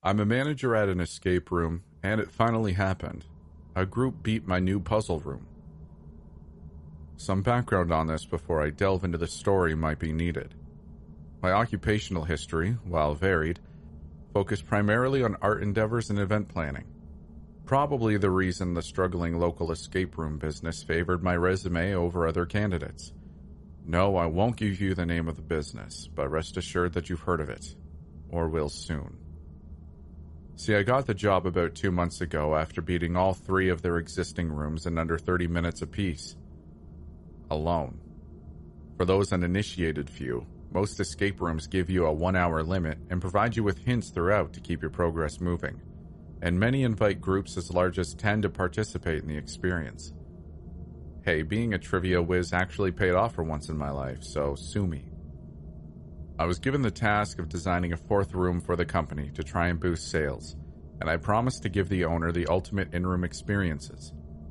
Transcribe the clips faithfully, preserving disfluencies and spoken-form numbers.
I'm a manager at an escape room, and it finally happened. A group beat my new puzzle room. Some background on this before I delve into the story might be needed. My occupational history, while varied, focused primarily on art endeavors and event planning. Probably the reason the struggling local escape room business favored my resume over other candidates. No, I won't give you the name of the business, but rest assured that you've heard of it, or will soon. See, I got the job about two months ago after beating all three of their existing rooms in under thirty minutes apiece. Alone. For those uninitiated few, most escape rooms give you a one-hour limit and provide you with hints throughout to keep your progress moving, and many invite groups as large as ten to participate in the experience. Hey, being a trivia whiz actually paid off for once in my life, so sue me. I was given the task of designing a fourth room for the company to try and boost sales, and I promised to give the owner the ultimate in-room experiences.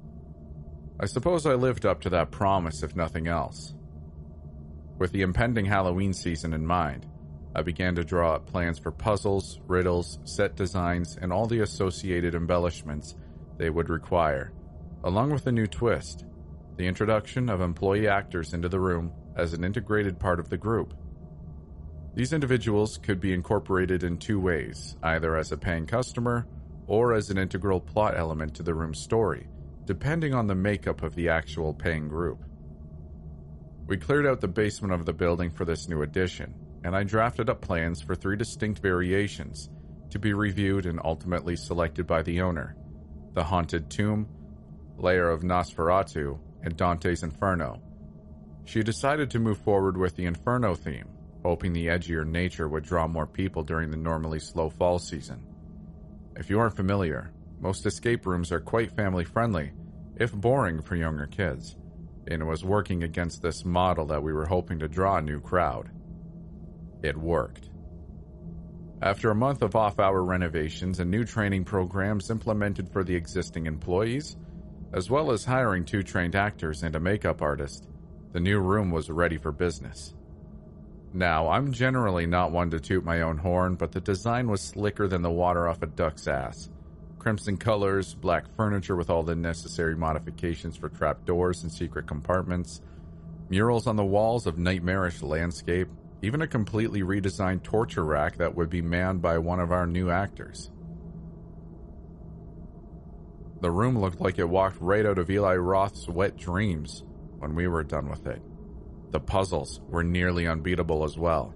I suppose I lived up to that promise, if nothing else. With the impending Halloween season in mind, I began to draw up plans for puzzles, riddles, set designs, and all the associated embellishments they would require, along with a new twist, the introduction of employee actors into the room as an integrated part of the group. These individuals could be incorporated in two ways, either as a paying customer or as an integral plot element to the room's story, depending on the makeup of the actual paying group. We cleared out the basement of the building for this new addition, and I drafted up plans for three distinct variations to be reviewed and ultimately selected by the owner: the Haunted Tomb, Lair of Nosferatu, and Dante's Inferno. She decided to move forward with the Inferno theme, hoping the edgier nature would draw more people during the normally slow fall season. If you aren't familiar, most escape rooms are quite family-friendly, if boring for younger kids, and it was working against this model that we were hoping to draw a new crowd. It worked. After a month of off-hour renovations and new training programs implemented for the existing employees, as well as hiring two trained actors and a makeup artist, the new room was ready for business. Now, I'm generally not one to toot my own horn, but the design was slicker than the water off a duck's ass. Crimson colors, black furniture with all the necessary modifications for trapdoors and secret compartments, murals on the walls of nightmarish landscape, even a completely redesigned torture rack that would be manned by one of our new actors. The room looked like it walked right out of Eli Roth's Wet Dreams when we were done with it. The puzzles were nearly unbeatable as well.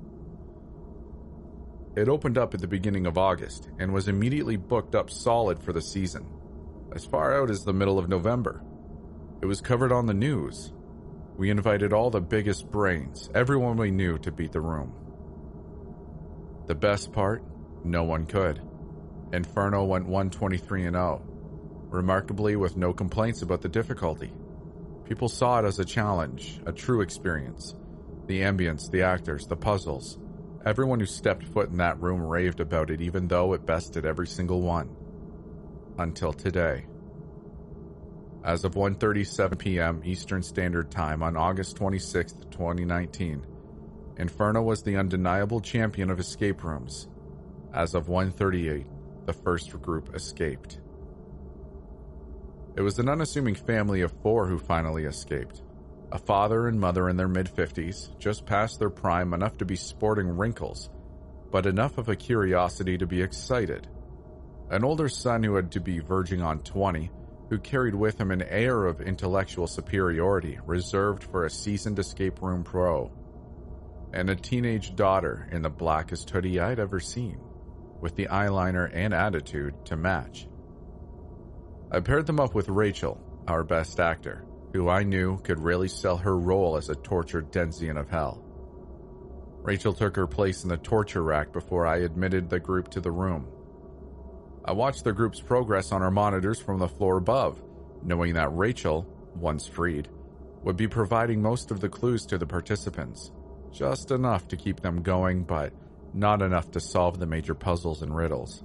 It opened up at the beginning of August and was immediately booked up solid for the season, as far out as the middle of November. It was covered on the news. We invited all the biggest brains, everyone we knew, to beat the room. The best part? No one could. Inferno went one twenty-three and oh, remarkably with no complaints about the difficulty. People saw it as a challenge, a true experience. The ambience, the actors, the puzzles. Everyone who stepped foot in that room raved about it, even though it bested every single one. Until today. As of one thirty-seven p.m. Eastern Standard Time on August twenty-sixth, twenty nineteen, Inferno was the undeniable champion of escape rooms. As of one thirty-eight, the first group escaped. It was an unassuming family of four who finally escaped. A father and mother in their mid-fifties, just past their prime enough to be sporting wrinkles, but enough of a curiosity to be excited. An older son who had to be verging on twenty, who carried with him an air of intellectual superiority reserved for a seasoned escape room pro. And a teenage daughter in the blackest hoodie I'd ever seen, with the eyeliner and attitude to match. I paired them up with Rachel, our best actor, who I knew could really sell her role as a tortured denizens of hell. Rachel took her place in the torture rack before I admitted the group to the room. I watched the group's progress on our monitors from the floor above, knowing that Rachel, once freed, would be providing most of the clues to the participants, just enough to keep them going, but not enough to solve the major puzzles and riddles.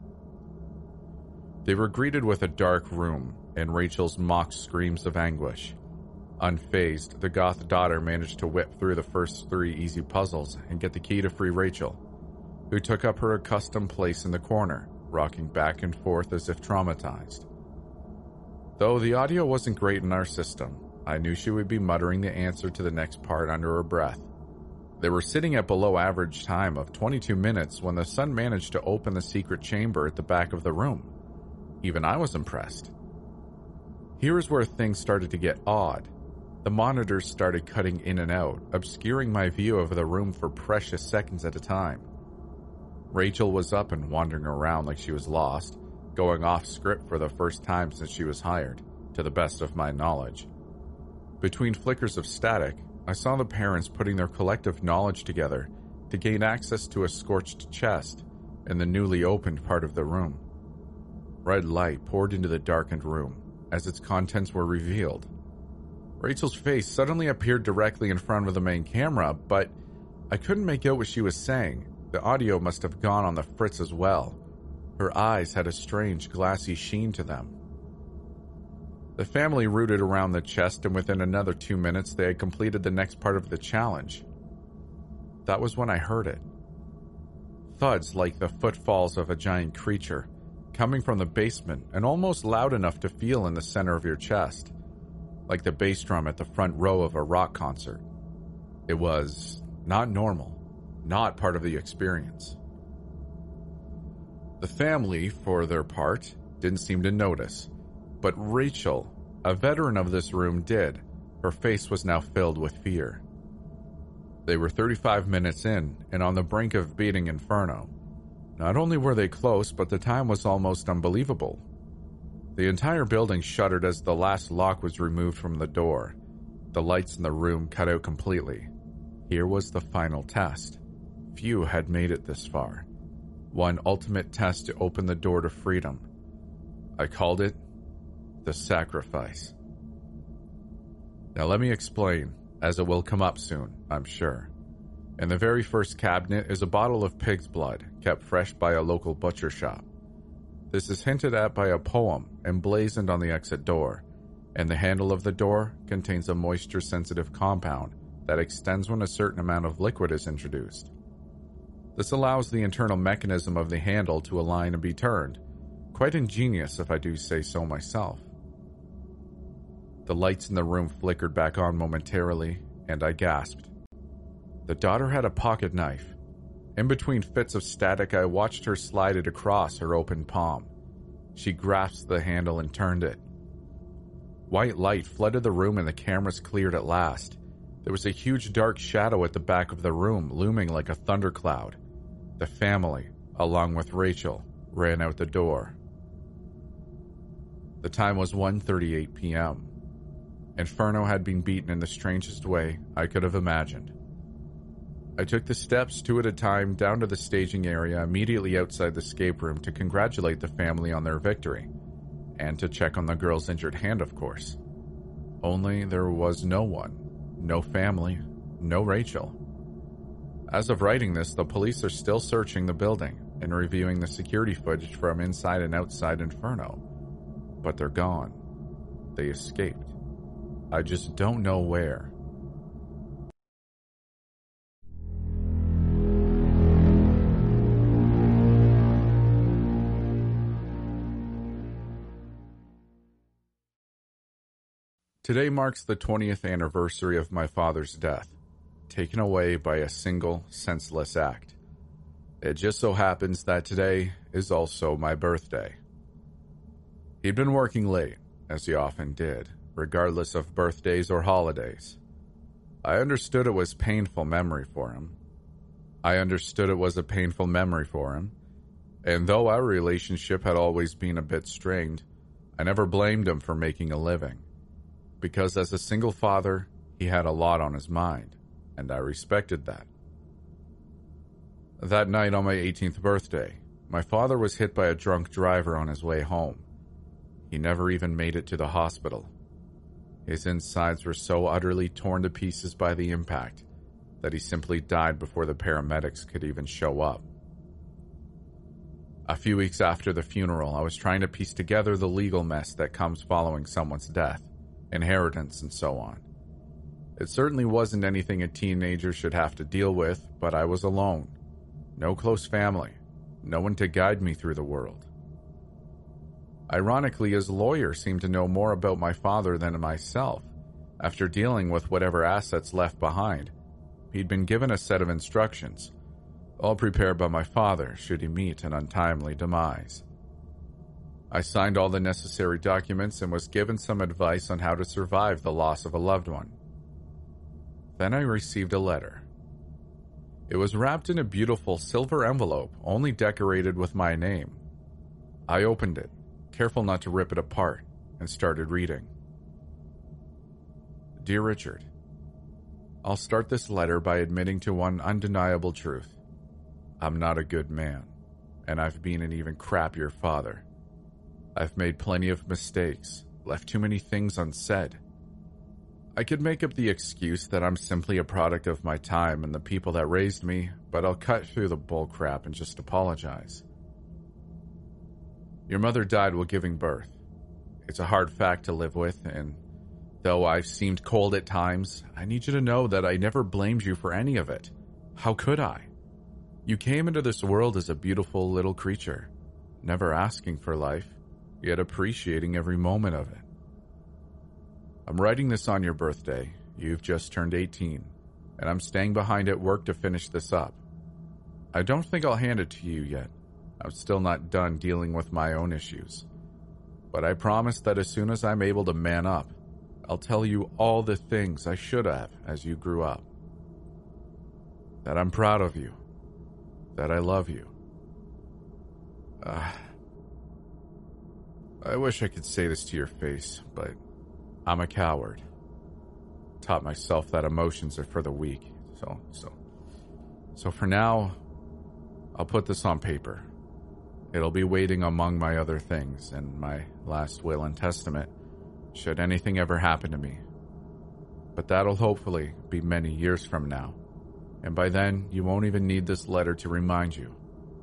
They were greeted with a dark room and Rachel's mock screams of anguish. Unfazed, the goth daughter managed to whip through the first three easy puzzles and get the key to free Rachel. who took up her accustomed place in the corner, rocking back and forth as if traumatized. Though the audio wasn't great in our system, I knew she would be muttering the answer to the next part under her breath. They were sitting at below average time of twenty-two minutes when the son managed to open the secret chamber at the back of the room. Even I was impressed. Here is where things started to get odd. The monitors started cutting in and out, obscuring my view of the room for precious seconds at a time. Rachel was up and wandering around like she was lost, going off script for the first time since she was hired, to the best of my knowledge. Between flickers of static, I saw the parents putting their collective knowledge together to gain access to a scorched chest in the newly opened part of the room. Red light poured into the darkened room as its contents were revealed. Rachel's face suddenly appeared directly in front of the main camera, but I couldn't make out what she was saying. The audio must have gone on the fritz as well. Her eyes had a strange glassy sheen to them. The family rooted around the chest, and within another two minutes they had completed the next part of the challenge. That was when I heard it. Thuds like the footfalls of a giant creature, coming from the basement and almost loud enough to feel in the center of your chest, like the bass drum at the front row of a rock concert. It was not normal, not part of the experience. The family, for their part, didn't seem to notice, but Rachel, a veteran of this room, did. Her face was now filled with fear. They were thirty-five minutes in and on the brink of beating Inferno. Not only were they close, but the time was almost unbelievable. The entire building shuddered as the last lock was removed from the door. The lights in the room cut out completely. Here was the final test. Few had made it this far. One ultimate test to open the door to freedom. I called it the sacrifice. Now let me explain, as it will come up soon, I'm sure. In the very first cabinet is a bottle of pig's blood, kept fresh by a local butcher shop. This is hinted at by a poem emblazoned on the exit door, and the handle of the door contains a moisture-sensitive compound that extends when a certain amount of liquid is introduced. This allows the internal mechanism of the handle to align and be turned. Quite ingenious, if I do say so myself. The lights in the room flickered back on momentarily, and I gasped. The daughter had a pocket knife. In between fits of static, I watched her slide it across her open palm. She grasped the handle and turned it. White light flooded the room and the cameras cleared at last. There was a huge dark shadow at the back of the room, looming like a thundercloud. The family, along with Rachel, ran out the door. The time was one thirty-eight p.m. Inferno had been beaten in the strangest way I could have imagined. I took the steps two at a time down to the staging area immediately outside the escape room to congratulate the family on their victory, and to check on the girl's injured hand, of course. Only there was no one, no family, no Rachel. As of writing this, the police are still searching the building and reviewing the security footage from inside and outside Inferno, but they're gone. They escaped. I just don't know where. Today marks the twentieth anniversary of my father's death, taken away by a single, senseless act. It just so happens that today is also my birthday. He'd been working late, as he often did, regardless of birthdays or holidays. I understood it was painful memory for him. I understood it was a painful memory for him, and though our relationship had always been a bit strained, I never blamed him for making a living. Because as a single father, he had a lot on his mind, and I respected that. That night on my eighteenth birthday, my father was hit by a drunk driver on his way home. He never even made it to the hospital. His insides were so utterly torn to pieces by the impact that he simply died before the paramedics could even show up. A few weeks after the funeral, I was trying to piece together the legal mess that comes following someone's death, inheritance, and so on. It certainly wasn't anything a teenager should have to deal with, but I was alone. No close family. No one to guide me through the world. Ironically, his lawyer seemed to know more about my father than myself. After dealing with whatever assets left behind, he'd been given a set of instructions, all prepared by my father should he meet an untimely demise. I signed all the necessary documents and was given some advice on how to survive the loss of a loved one. Then I received a letter. It was wrapped in a beautiful silver envelope, only decorated with my name. I opened it, careful not to rip it apart, and started reading. Dear Richard, I'll start this letter by admitting to one undeniable truth. I'm not a good man, and I've been an even crappier father. I've made plenty of mistakes, left too many things unsaid. I could make up the excuse that I'm simply a product of my time and the people that raised me, but I'll cut through the bullcrap and just apologize. Your mother died while giving birth. It's a hard fact to live with, and though I've seemed cold at times, I need you to know that I never blamed you for any of it. How could I? You came into this world as a beautiful little creature, never asking for life, yet appreciating every moment of it. I'm writing this on your birthday. You've just turned eighteen, and I'm staying behind at work to finish this up. I don't think I'll hand it to you yet. I'm still not done dealing with my own issues. But I promise that as soon as I'm able to man up, I'll tell you all the things I should have as you grew up. That I'm proud of you. That I love you. Uh, I wish I could say this to your face, but I'm a coward. Taught myself that emotions are for the weak. So, so, so for now, I'll put this on paper. It'll be waiting among my other things and my last will and testament, should anything ever happen to me. But that'll hopefully be many years from now, and by then you won't even need this letter to remind you.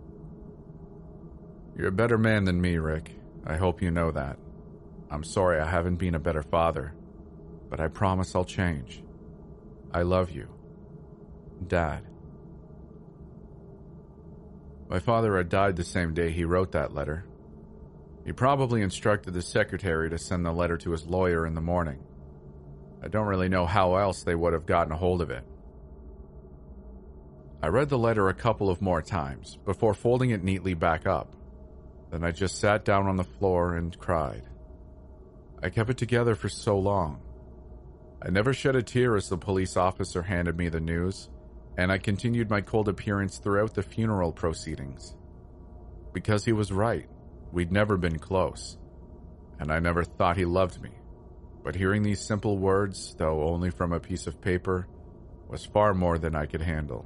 You're a better man than me, Rick. I hope you know that. I'm sorry I haven't been a better father, but I promise I'll change. I love you. Dad. My father had died the same day he wrote that letter. He probably instructed the secretary to send the letter to his lawyer in the morning. I don't really know how else they would have gotten a hold of it. I read the letter a couple of more times before folding it neatly back up. Then I just sat down on the floor and cried. I kept it together for so long. I never shed a tear as the police officer handed me the news, and I continued my cold appearance throughout the funeral proceedings. Because he was right. We'd never been close, and I never thought he loved me. But hearing these simple words, though only from a piece of paper, was far more than I could handle.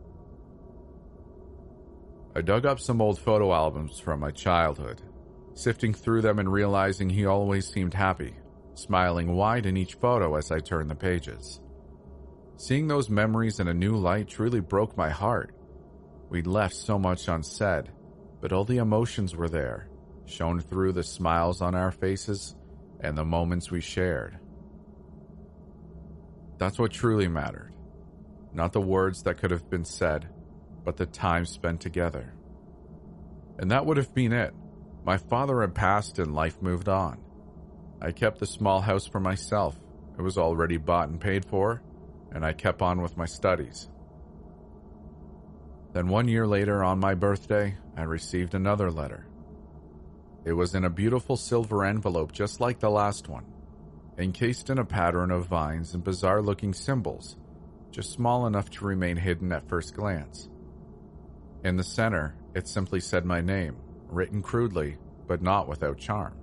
I dug up some old photo albums from my childhood, sifting through them and realizing he always seemed happy, smiling wide in each photo as I turned the pages. Seeing those memories in a new light truly broke my heart. We'd left so much unsaid, but all the emotions were there, shown through the smiles on our faces and the moments we shared. That's what truly mattered. Not the words that could have been said, but the time spent together. And that would have been it. My father had passed and life moved on. I kept the small house for myself. It was already bought and paid for, and I kept on with my studies. Then one year later, on my birthday, I received another letter. It was in a beautiful silver envelope just like the last one, encased in a pattern of vines and bizarre-looking symbols, just small enough to remain hidden at first glance. In the center, it simply said my name, written crudely, but not without charm.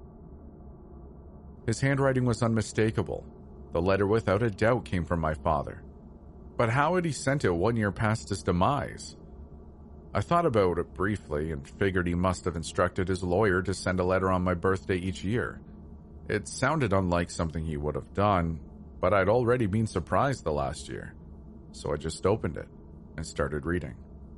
His handwriting was unmistakable. The letter without a doubt came from my father. But how had he sent it one year past his demise? I thought about it briefly and figured he must have instructed his lawyer to send a letter on my birthday each year. It sounded unlike something he would have done, but I'd already been surprised the last year, so I just opened it and started reading.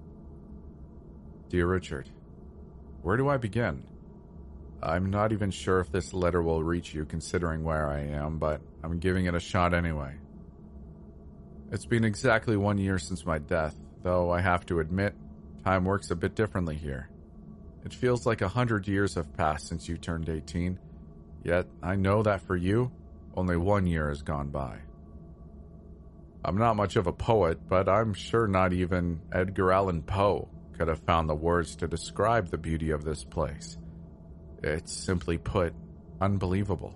Dear Richard, where do I begin? I'm not even sure if this letter will reach you considering where I am, but I'm giving it a shot anyway. It's been exactly one year since my death, though I have to admit, time works a bit differently here. It feels like a hundred years have passed since you turned eighteen, yet I know that for you, only one year has gone by. I'm not much of a poet, but I'm sure not even Edgar Allan Poe could have found the words to describe the beauty of this place. It's simply put, unbelievable.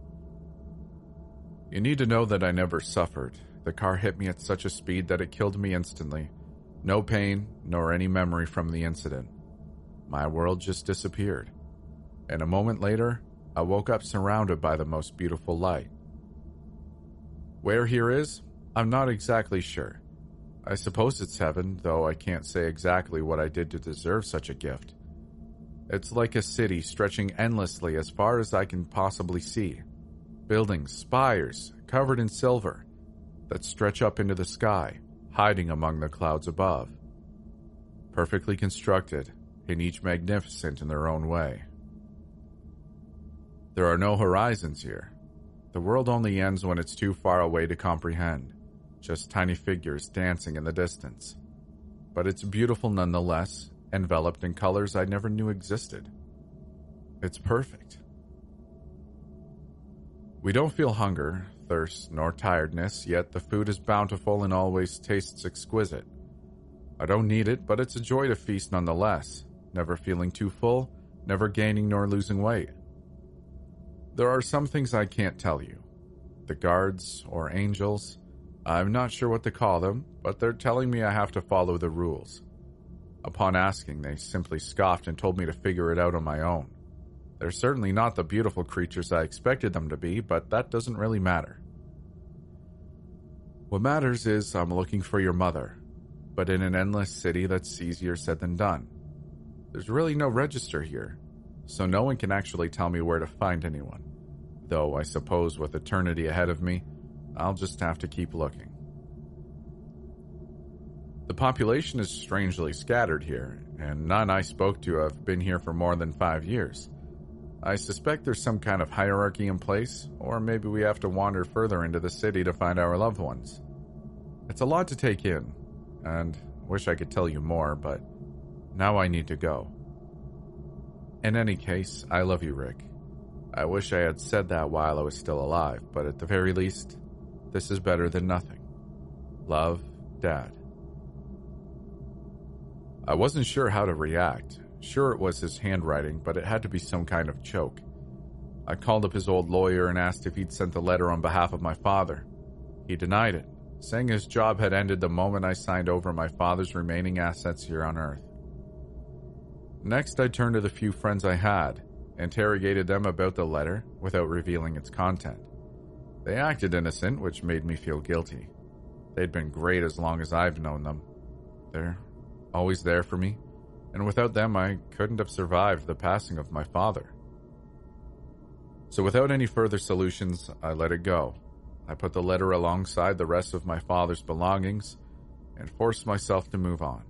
You need to know that I never suffered. The car hit me at such a speed that it killed me instantly. No pain, nor any memory from the incident. My world just disappeared. And a moment later, I woke up surrounded by the most beautiful light. Where here is, I'm not exactly sure. I suppose it's heaven, though I can't say exactly what I did to deserve such a gift. It's like a city stretching endlessly as far as I can possibly see. Buildings, spires, covered in silver, that stretch up into the sky, hiding among the clouds above. Perfectly constructed, and each magnificent in their own way. There are no horizons here. The world only ends when it's too far away to comprehend. Just tiny figures dancing in the distance. But it's beautiful nonetheless, enveloped in colors I never knew existed. It's perfect. We don't feel hunger, thirst, nor tiredness, yet the food is bountiful and always tastes exquisite. I don't need it, but it's a joy to feast nonetheless, never feeling too full, never gaining nor losing weight. There are some things I can't tell you. The guards, or angels, I'm not sure what to call them, but they're telling me I have to follow the rules. Upon asking, they simply scoffed and told me to figure it out on my own. They're certainly not the beautiful creatures I expected them to be, but that doesn't really matter. What matters is I'm looking for your mother, but in an endless city that's easier said than done. There's really no register here, so no one can actually tell me where to find anyone, though I suppose with eternity ahead of me, I'll just have to keep looking. The population is strangely scattered here, and none I spoke to have been here for more than five years. I suspect there's some kind of hierarchy in place, or maybe we have to wander further into the city to find our loved ones. It's a lot to take in, and wish I could tell you more, but now I need to go. In any case, I love you, Rick. I wish I had said that while I was still alive, but at the very least, this is better than nothing. Love, Dad. I wasn't sure how to react. Sure, it was his handwriting, but it had to be some kind of joke. I called up his old lawyer and asked if he'd sent the letter on behalf of my father. He denied it, saying his job had ended the moment I signed over my father's remaining assets here on Earth. Next, I turned to the few friends I had, interrogated them about the letter without revealing its content. They acted innocent, which made me feel guilty. They'd been great as long as I've known them. They're always there for me, and without them I couldn't have survived the passing of my father. So without any further solutions, I let it go. I put the letter alongside the rest of my father's belongings and forced myself to move on.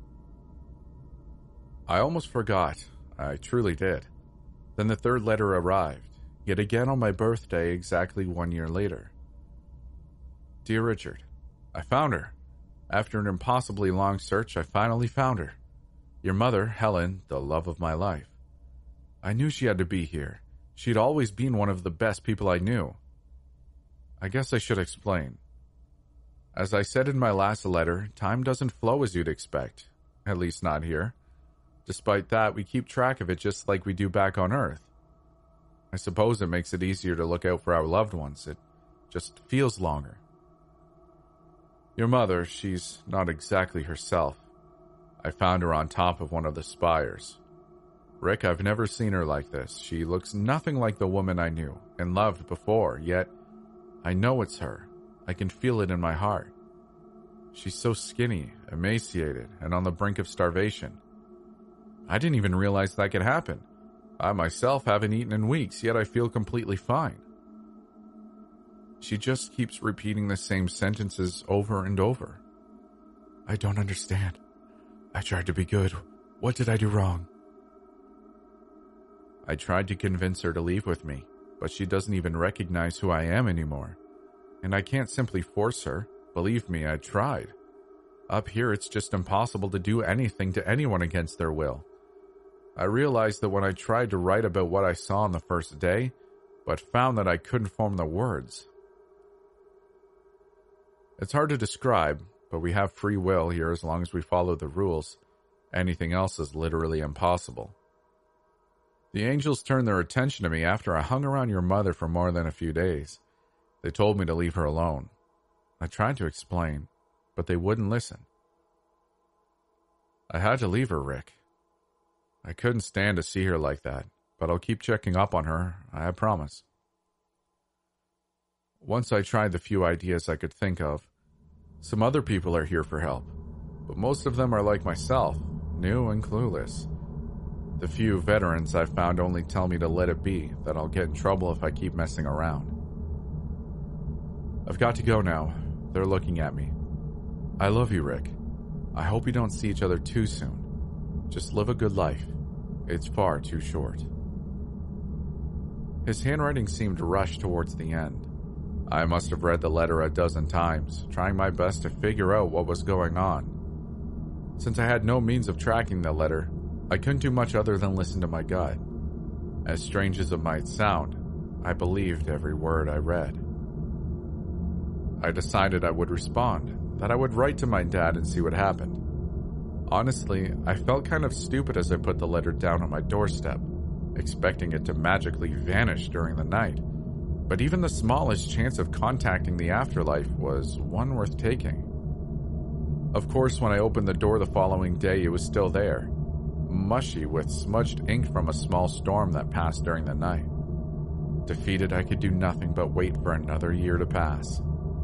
I almost forgot. I truly did. Then the third letter arrived, yet again on my birthday exactly one year later. Dear Richard, I found her. After an impossibly long search, I finally found her. Your mother, Helen, the love of my life. I knew she had to be here. She'd always been one of the best people I knew. I guess I should explain. As I said in my last letter, time doesn't flow as you'd expect. At least not here. Despite that, we keep track of it just like we do back on Earth. I suppose it makes it easier to look out for our loved ones. It just feels longer. Your mother, she's not exactly herself. I found her on top of one of the spires. Rick, I've never seen her like this. She looks nothing like the woman I knew and loved before, yet I know it's her. I can feel it in my heart. She's so skinny, emaciated, and on the brink of starvation. I didn't even realize that could happen. I myself haven't eaten in weeks, yet I feel completely fine. She just keeps repeating the same sentences over and over. I don't understand. I tried to be good. What did I do wrong? I tried to convince her to leave with me, but she doesn't even recognize who I am anymore. And I can't simply force her. Believe me, I tried. Up here, it's just impossible to do anything to anyone against their will. I realized that when I tried to write about what I saw on the first day, but found that I couldn't form the words. It's hard to describe, but we have free will here as long as we follow the rules. Anything else is literally impossible. The angels turned their attention to me after I hung around your mother for more than a few days. They told me to leave her alone. I tried to explain, but they wouldn't listen. I had to leave her, Rick. I couldn't stand to see her like that, but I'll keep checking up on her, I promise. Once I tried the few ideas I could think of. Some other people are here for help, but most of them are like myself, new and clueless. The few veterans I've found only tell me to let it be, that I'll get in trouble if I keep messing around. I've got to go now. They're looking at me. I love you, Rick. I hope we don't see each other too soon. Just live a good life. It's far too short. His handwriting seemed rushed towards the end. I must have read the letter a dozen times, trying my best to figure out what was going on. Since I had no means of tracking the letter, I couldn't do much other than listen to my gut. As strange as it might sound, I believed every word I read. I decided I would respond, that I would write to my dad and see what happened. Honestly, I felt kind of stupid as I put the letter down on my doorstep, expecting it to magically vanish during the night. But even the smallest chance of contacting the afterlife was one worth taking. Of course, when I opened the door the following day, it was still there, mushy with smudged ink from a small storm that passed during the night. Defeated, I could do nothing but wait for another year to pass.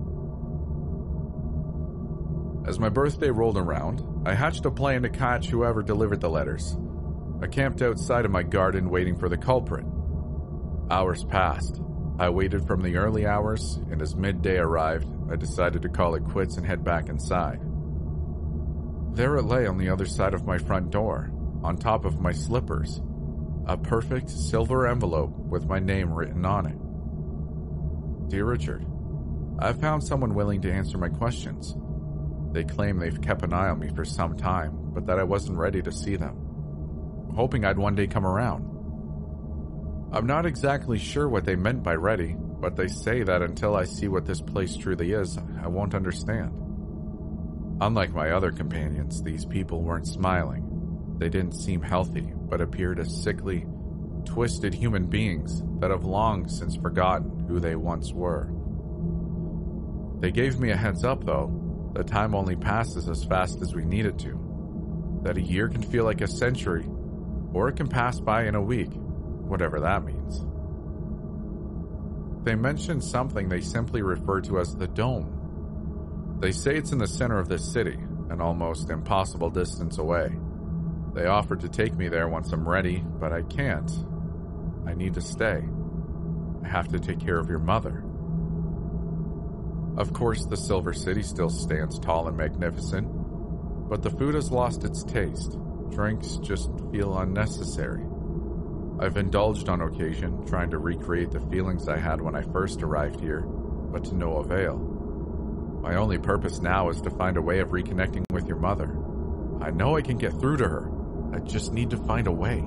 As my birthday rolled around, I hatched a plan to catch whoever delivered the letters. I camped outside of my garden waiting for the culprit. Hours passed. I waited from the early hours, and as midday arrived, I decided to call it quits and head back inside. There it lay on the other side of my front door, on top of my slippers, a perfect silver envelope with my name written on it. Dear Richard, I've found someone willing to answer my questions. They claim they've kept an eye on me for some time, but that I wasn't ready to see them, hoping I'd one day come around. I'm not exactly sure what they meant by ready, but they say that until I see what this place truly is, I won't understand. Unlike my other companions, these people weren't smiling. They didn't seem healthy, but appeared as sickly, twisted human beings that have long since forgotten who they once were. They gave me a heads up, though. The time only passes as fast as we need it to. That a year can feel like a century, or it can pass by in a week, whatever that means. They mentioned something they simply refer to as the Dome. They say it's in the center of this city, an almost impossible distance away. They offered to take me there once I'm ready, but I can't. I need to stay. I have to take care of your mother. Of course, the Silver City still stands tall and magnificent, but the food has lost its taste. Drinks just feel unnecessary. I've indulged on occasion, trying to recreate the feelings I had when I first arrived here, but to no avail. My only purpose now is to find a way of reconnecting with your mother. I know I can get through to her. I just need to find a way.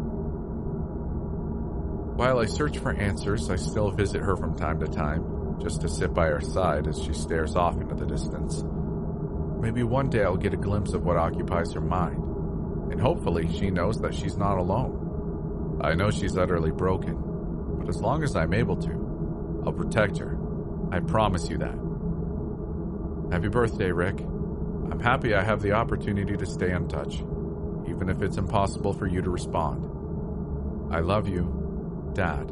While I search for answers, I still visit her from time to time, just to sit by her side as she stares off into the distance. Maybe one day I'll get a glimpse of what occupies her mind, and hopefully she knows that she's not alone. I know she's utterly broken, but as long as I'm able to, I'll protect her. I promise you that. Happy birthday, Rick. I'm happy I have the opportunity to stay in touch, even if it's impossible for you to respond. I love you, Dad.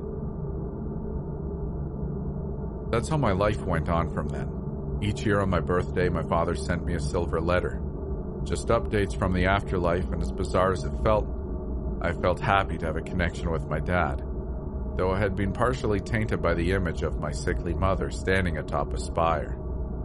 That's how my life went on from then. Each year on my birthday, my father sent me a silver letter. Just updates from the afterlife, and as bizarre as it felt, I felt happy to have a connection with my dad, though it had been partially tainted by the image of my sickly mother standing atop a spire.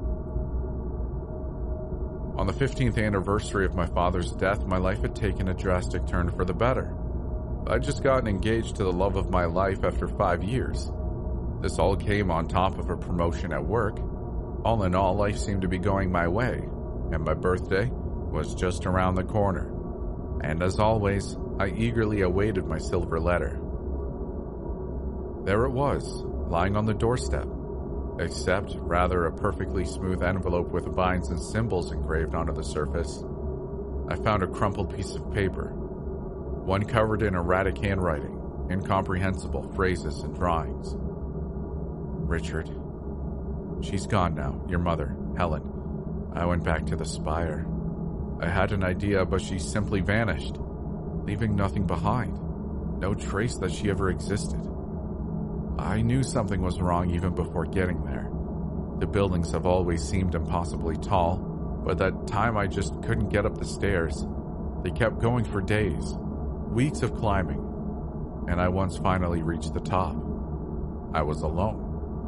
On the fifteenth anniversary of my father's death, my life had taken a drastic turn for the better. I'd just gotten engaged to the love of my life after five years. This all came on top of a promotion at work. All in all, life seemed to be going my way. and my birthday was just around the corner. And as always, I eagerly awaited my silver letter. There it was, lying on the doorstep, except rather a perfectly smooth envelope with vines and symbols engraved onto the surface. I found a crumpled piece of paper, one covered in erratic handwriting, incomprehensible phrases and drawings. Richard. She's gone now, your mother, Helen. I went back to the spire. I had an idea, but she simply vanished, leaving nothing behind. No trace that she ever existed. I knew something was wrong even before getting there. The buildings have always seemed impossibly tall, but that time I just couldn't get up the stairs. They kept going for days, weeks of climbing, and I once finally reached the top. I was alone.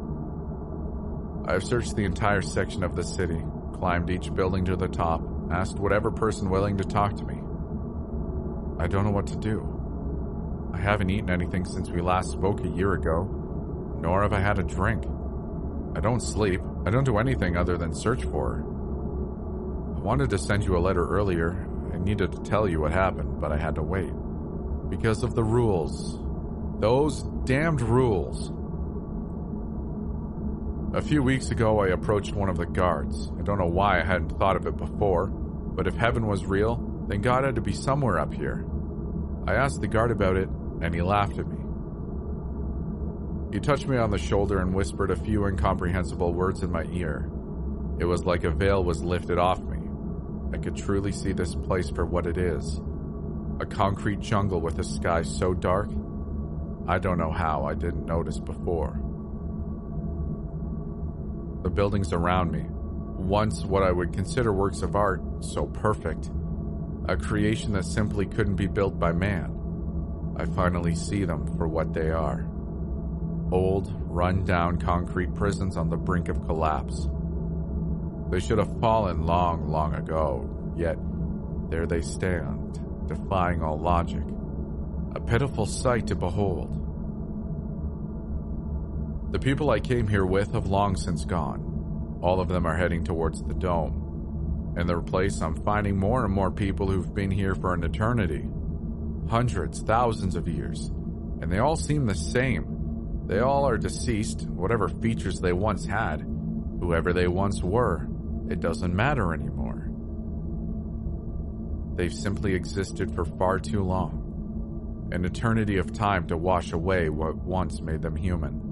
I've searched the entire section of the city, climbed each building to the top, asked whatever person willing to talk to me. I don't know what to do. I haven't eaten anything since we last spoke a year ago, nor have I had a drink. I don't sleep. I don't do anything other than search for her. I wanted to send you a letter earlier. I needed to tell you what happened, but I had to wait. Because of the rules. Those damned rules. A few weeks ago, I approached one of the guards. I don't know why I hadn't thought of it before, but if heaven was real, then God had to be somewhere up here. I asked the guard about it, and he laughed at me. He touched me on the shoulder and whispered a few incomprehensible words in my ear. It was like a veil was lifted off me. I could truly see this place for what it is. A concrete jungle with a sky so dark, I don't know how I didn't notice before. The buildings around me, once what I would consider works of art, so perfect, a creation that simply couldn't be built by man. I finally see them for what they are. Old, run-down concrete prisons on the brink of collapse. They should have fallen long, long ago, yet there they stand, defying all logic. A pitiful sight to behold. The people I came here with have long since gone. All of them are heading towards the dome. In their place, I'm finding more and more people who've been here for an eternity. Hundreds, thousands of years. And they all seem the same. They all are deceased, whatever features they once had. Whoever they once were, it doesn't matter anymore. They've simply existed for far too long. An eternity of time to wash away what once made them human.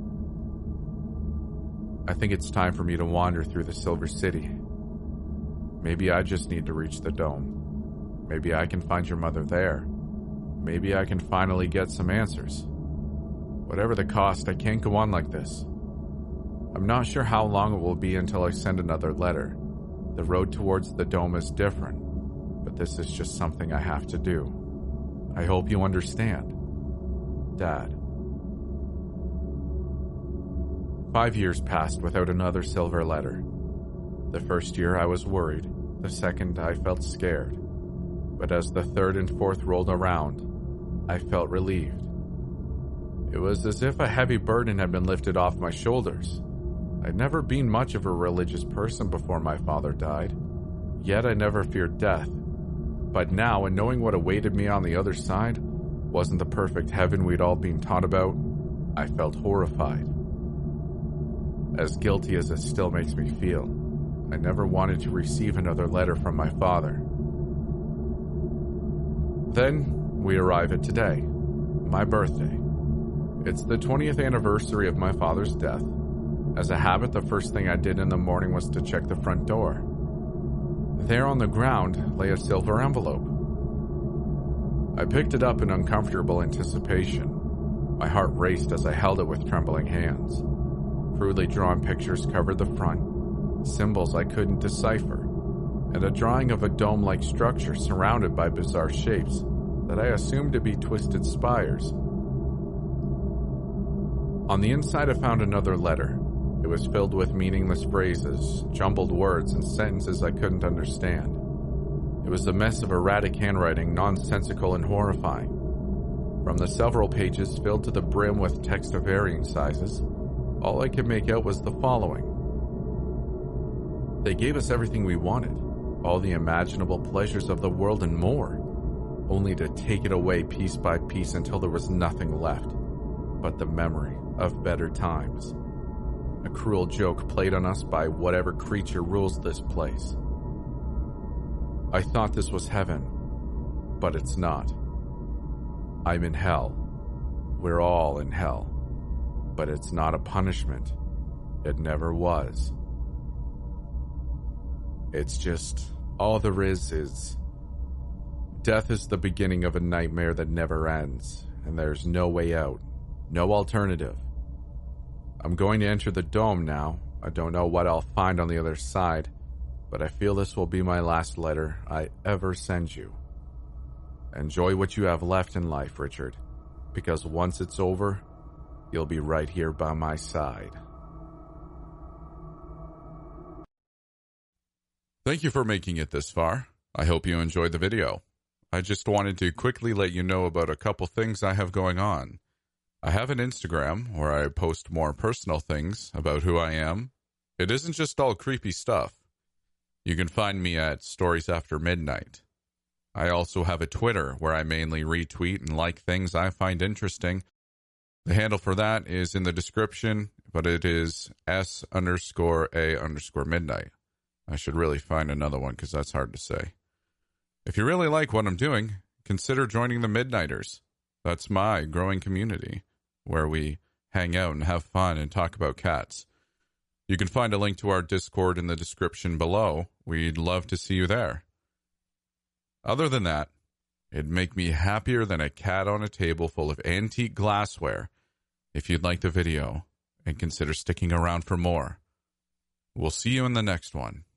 I think it's time for me to wander through the Silver City. Maybe I just need to reach the dome. Maybe I can find your mother there. Maybe I can finally get some answers. Whatever the cost, I can't go on like this. I'm not sure how long it will be until I send another letter. The road towards the dome is different, but this is just something I have to do. I hope you understand. Dad. Five years passed without another silver letter. The first year I was worried, the second I felt scared. But as the third and fourth rolled around, I felt relieved. It was as if a heavy burden had been lifted off my shoulders. I'd never been much of a religious person before my father died, yet I never feared death. But now, in knowing what awaited me on the other side wasn't the perfect heaven we'd all been taught about, I felt horrified. As guilty as it still makes me feel, I never wanted to receive another letter from my father. Then we arrive at today, my birthday. It's the twentieth anniversary of my father's death. As a habit, the first thing I did in the morning was to check the front door. There on the ground lay a silver envelope. I picked it up in uncomfortable anticipation. My heart raced as I held it with trembling hands. Crudely drawn pictures covered the front, symbols I couldn't decipher, and a drawing of a dome-like structure surrounded by bizarre shapes that I assumed to be twisted spires. On the inside, I found another letter. It was filled with meaningless phrases, jumbled words, and sentences I couldn't understand. It was a mess of erratic handwriting, nonsensical and horrifying. From the several pages filled to the brim with text of varying sizes, all I could make out was the following. They gave us everything we wanted, all the imaginable pleasures of the world and more, only to take it away piece by piece until there was nothing left but the memory of better times. A cruel joke played on us by whatever creature rules this place. I thought this was heaven, but it's not. I'm in hell. We're all in hell. But it's not a punishment. It never was. It's just, all there is is... death is the beginning of a nightmare that never ends, and there's no way out. No alternative. I'm going to enter the dome now. I don't know what I'll find on the other side, but I feel this will be my last letter I ever send you. Enjoy what you have left in life, Richard, because once it's over, you'll be right here by my side. Thank you for making it this far. I hope you enjoyed the video. I just wanted to quickly let you know about a couple things I have going on. I have an Instagram where I post more personal things about who I am. It isn't just all creepy stuff. You can find me at Stories After Midnight. I also have a Twitter where I mainly retweet and like things I find interesting. The handle for that is in the description, but it is S underscore A underscore midnight. I should really find another one because that's hard to say. If you really like what I'm doing, consider joining the Midnighters. That's my growing community, where we hang out and have fun and talk about cats. You can find a link to our Discord in the description below. We'd love to see you there. Other than that, it'd make me happier than a cat on a table full of antique glassware if you'd like the video and consider sticking around for more. We'll see you in the next one.